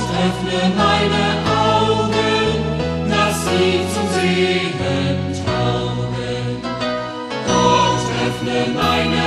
öffne meine Augen, dass sie zum Sehen taugen. Gott, öffne meine